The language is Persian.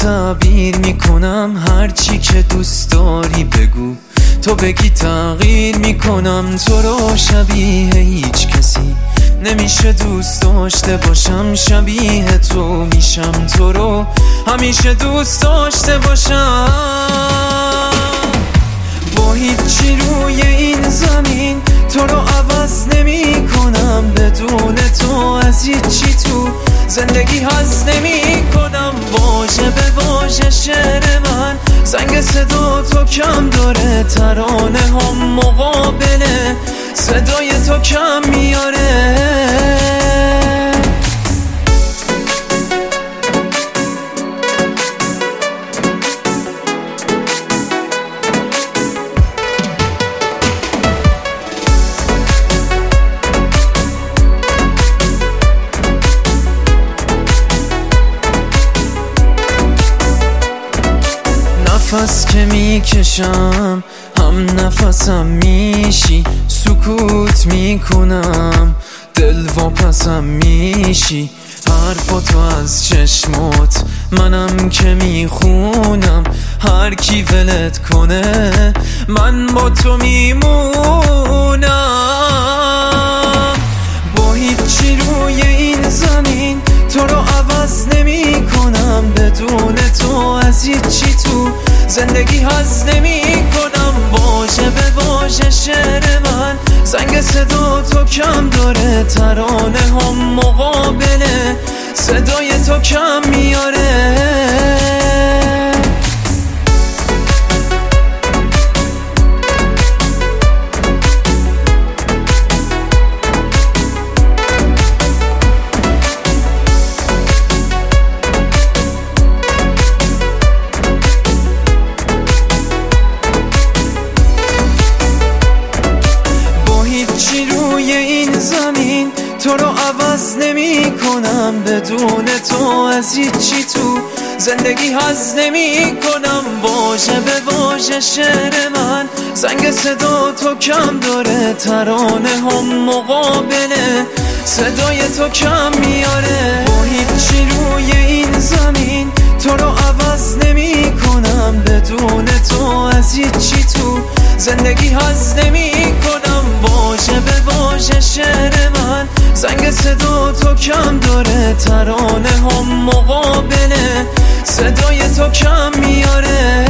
تعبیر میکنم، هرچی که دوست داری بگو، تو بگی تغییر میکنم. تو رو شبیه هیچ کسی نمیشه دوست داشته باشم، شبیه تو میشم، تو رو همیشه دوست داشته باشم. با هیچی روی این زمین تو رو عوض نمی کنم، بدون تو از هیچی تو زندگی هست نمی کنم. واژه به واژه شعر من زنگ صدا تو کم داره، ترانه هم مقابله صدای تو کم میاره. نفس که میکشم هم نفسم میشی، سکوت میکنم دل واپسم میشی. حرفاتو از چشمات منم که میخونم، هر کی ولت کنه من با تو میمونم. با هیچی روی این زمین تو رو عوض نمی کنم، بدون تو از هیچی تو زندگی هست نمی کنم. واژه به واژه شعر من زنگ صدا تو کم داره، ترانه هم مقابله صدای تو کم میاره. تو رو عوض نمی کنم، بدون تو از هیچی تو زندگی هست نمی کنم. واژه به واژه شعر من زنگ صدا تو کم داره، ترانه هم مقابله صدای تو کم میاره. با هیچی روی این زمین تو رو عوض نمی کنم، بدون تو از هیچی تو زندگی هست نمی کنم. واژه به واژه شعر من زنگ صدا تو کم داره، ترانه هم مقابله صدای تو کم میاره.